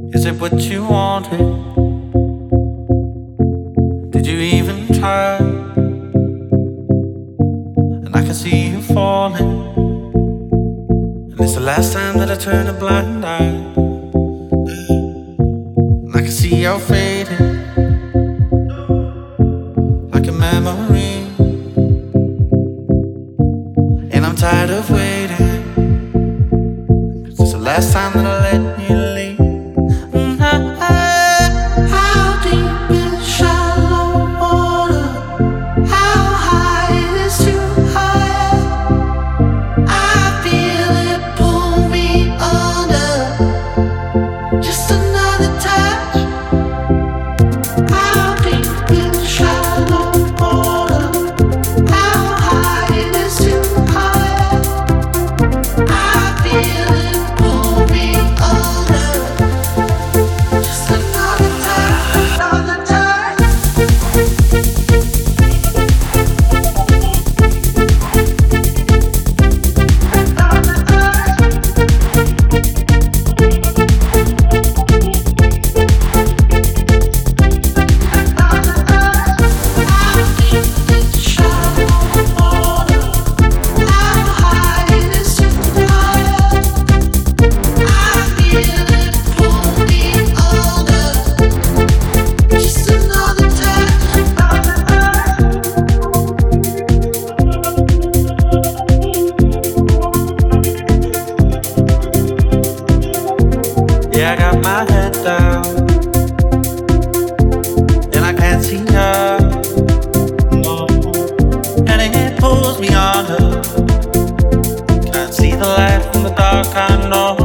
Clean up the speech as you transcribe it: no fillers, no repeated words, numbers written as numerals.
Is it what you wanted? Did you even try? And I can see you falling, and it's the last time that I turn a blind eye. And I can see you're fading like a memory, and I'm tired of waiting, 'cause it's the last time that I let you leave. How deep is shallow water? How high is too high? I feel it pull me under. Just another touch. How deep is shallow water? How high is too high? I feel it pull me under. Just another touch, another touch. Yeah, I got my head down, and I can't see her, no. And it pulls me on her. Can't see the light from the dark, I know.